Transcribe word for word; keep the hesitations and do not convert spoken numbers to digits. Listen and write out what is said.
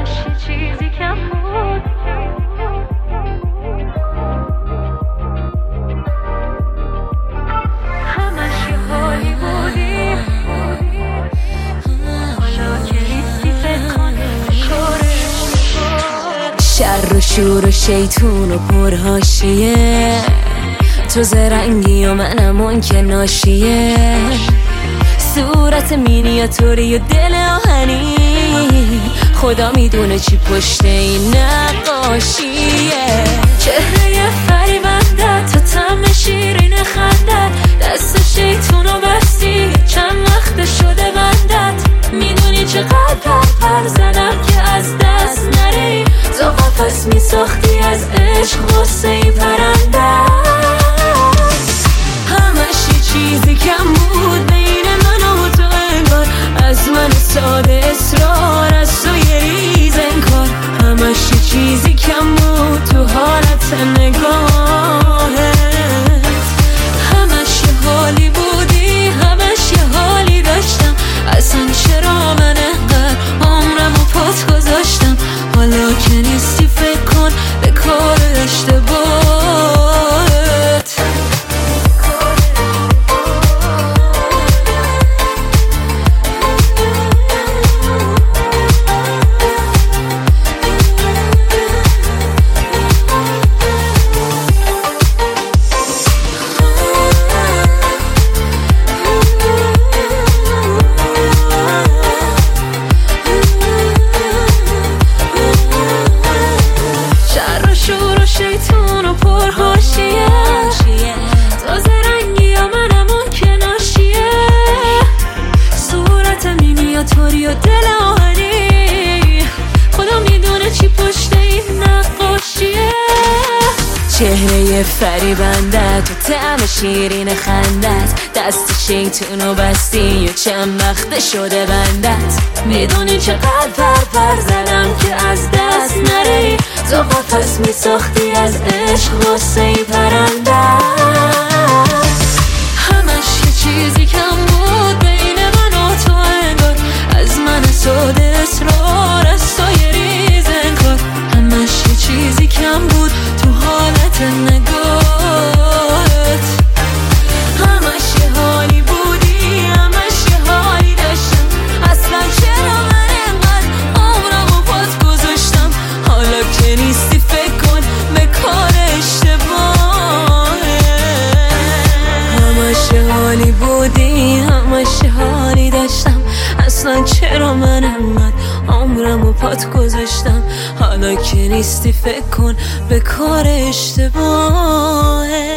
همش یه چیزی کم بود. همش یه حالی بودی، حالا که نیستی فکر کن به کارش. شر و شور و شیطون و پرهاشیه، تو زرنگی و منم اون که ناشیه. صورت مینیاتوری و دل آهنی، خدا میدونه چی پشت این نقاشیه. چهره فریبنده تا طعم شیرین خندت، دست شیطونو بستی چند وقت شده بندت. میدونی چقدر پر پر زدم که از دست نری، تو قفس میساختی از عشق واسه این پرنده. همش یه چیزی کم بود بین من و تو انگار، از من ساده اصرار از تو یه ریز انکار. همش یه چیزی کم بود تو حالت نگاهت. همش یه حالی بودی، همش یه حالی داشتم. اصلا چرا من انقدر عمرم و پات گذاشتم؟ حالا که نیستی فکر کن به کار اشتباهت. شیطون و پرهاشیه، تو زرنگی یا منم اون که ناشیه. صورت مینیاتوری و دل آهنی، خدا میدونه چی پشت این نقاشیه. چهره فریبندت و طعم شیرین خندت، دست شیطونو بستی و چند وقت شده بندت. میدونی چقدر پر پر زدم که از دست نری، تو قفس میساختی از عشق واسه این پرنده. همش یه چیزی کم بود بین من و تو انگار، از من ساده اصرار از تو یه ریز انکار. همش یه چیزی کم بود تو حالت نگاهت. همش یه حالی بودی، همش یه حالی داشتم. اصلا چرا من انقدر عمرم و پات گذاشتم؟ حالا که نیستی فکر کن به کار اشتباهت. همش یه حالی بودی، همش یه حالی داشتم. اصلا چرا من انقدر عمرم و پات گذاشتم؟ حالا که نیستی فکر کن به کار اشتباهت.